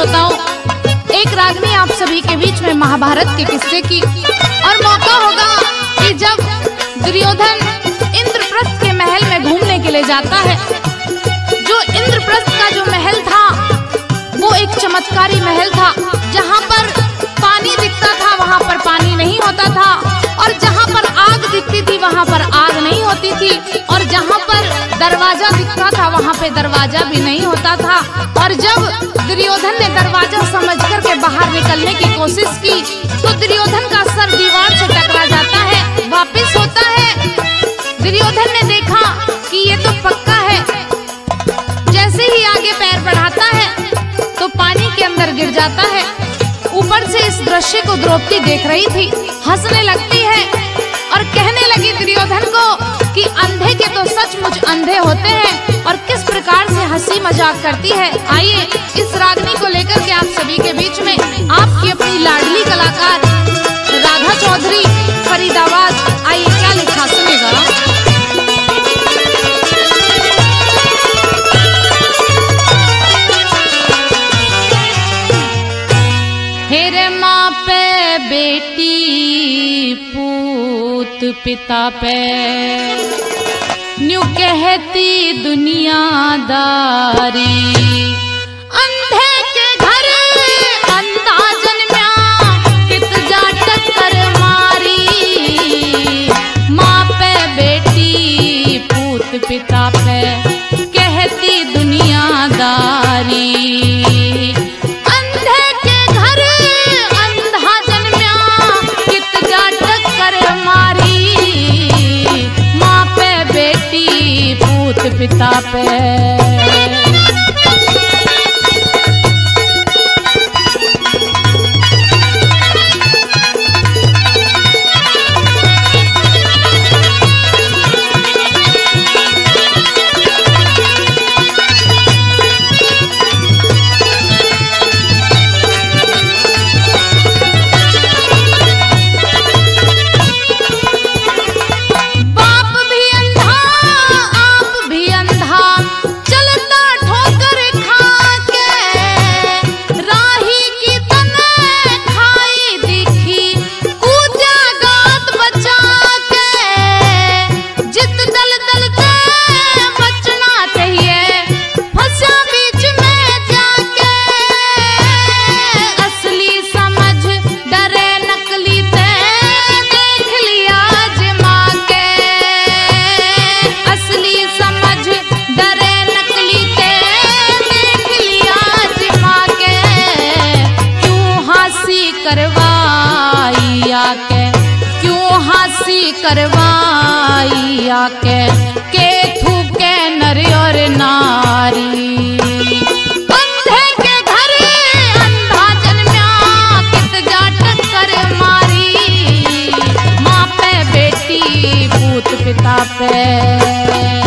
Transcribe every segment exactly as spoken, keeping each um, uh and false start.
श्रोताओं, एक रागनी आप सभी के बीच में महाभारत के किस्से की। और मौका होगा कि जब दुर्योधन इंद्रप्रस्थ के महल में घूमने के लिए जाता है। जो इंद्रप्रस्थ का जो महल था वो एक चमत्कारी महल था, जहाँ पर पानी दिखता था वहाँ पर पानी नहीं होता था, और जहाँ पर आग दिखती थी वहाँ पर आग नहीं होती थी, और जहाँ पर दरवाजा दिखता था वहाँ पे दरवाजा भी नहीं होता था। और जब दुर्योधन ने दरवाजा समझ कर के बाहर निकलने की कोशिश की तो दुर्योधन का सर दीवार से टकरा जाता है, वापिस होता है। दुर्योधन ने देखा कि ये तो पक्का है। जैसे ही आगे पैर बढ़ाता है तो पानी के अंदर गिर जाता है। ऊपर से इस दृश्य को द्रौपदी देख रही थी, हंसने लगती है और कहने लगी दुर्योधन को कि अंधे के तो सचमुच अंधे होते हैं, और किस प्रकार से हंसी मजाक करती है। आइए इस रागनी को लेकर के आप सभी के बीच में आपकी अपनी लाडली कलाकार राधा चौधरी फरीदाबाद, आइए क्या लिखा सुनेगा। हेरे माँ पे बेटी, पूत पिता पे, न्यू कहती दुनियादारी। अंधे के घर अंधा जन्म्या, कित जा टक्कर मारी। माँ पे बेटी, पूत पिता पे, कहती दुनियादारी। पिता पे करवाई आके के थूके नर और नारी। अंधे के घर अंधा जन्म्या, कित जा टक्कर मारी। माँ पे बेटी, पूत पिता पे।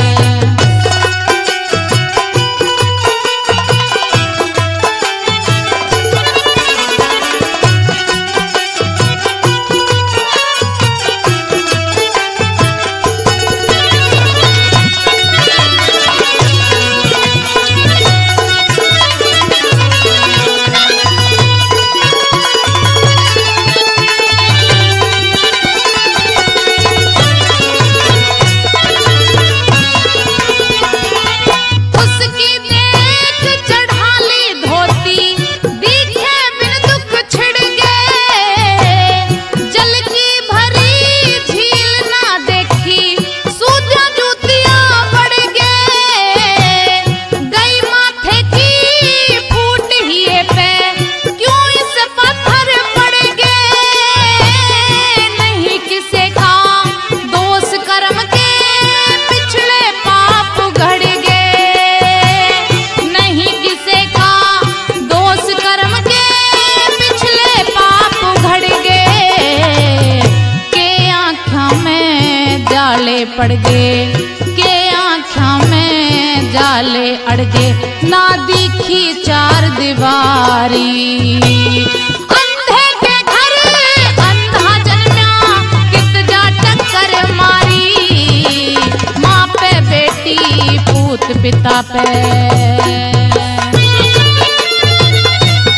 पड़ गए के आँखों में जाले अड़ गए, ना दिखी चार दीवारी। अंधे के घर अंधा जन्म्या, कित जा टक्कर मारी। माँ पे बेटी, पूत पिता पे।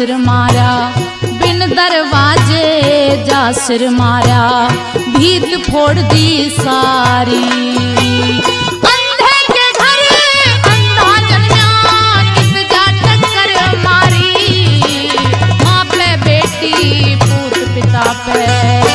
सिर मारा, बिन दरवाजे जा सिर मारा, भीत फोड़ दी सारी। अंधे के घर अंधा जन्मा, किस जा टक्कर मारी, माँ पे बेटी पूत पिता पे।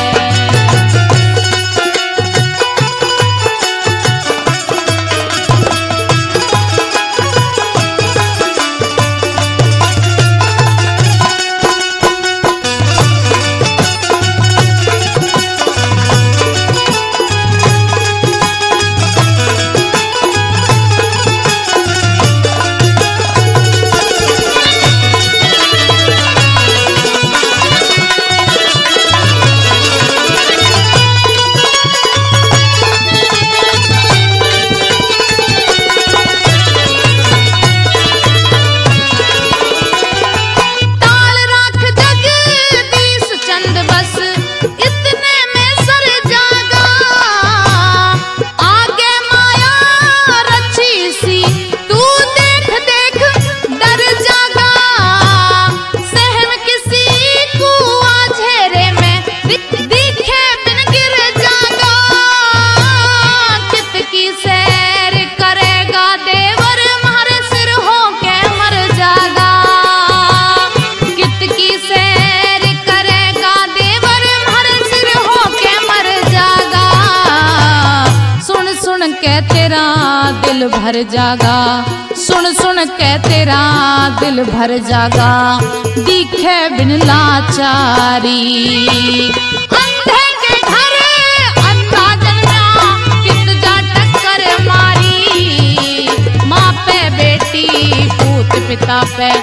तेरा दिल भर जागा, सुन सुन के तेरा दिल भर जागा, दिखे बिन लाचारी। अंधे के घर अंधा जन्मा, किस जा टक्कर मारी, माँ पे बेटी पूत पिता पे।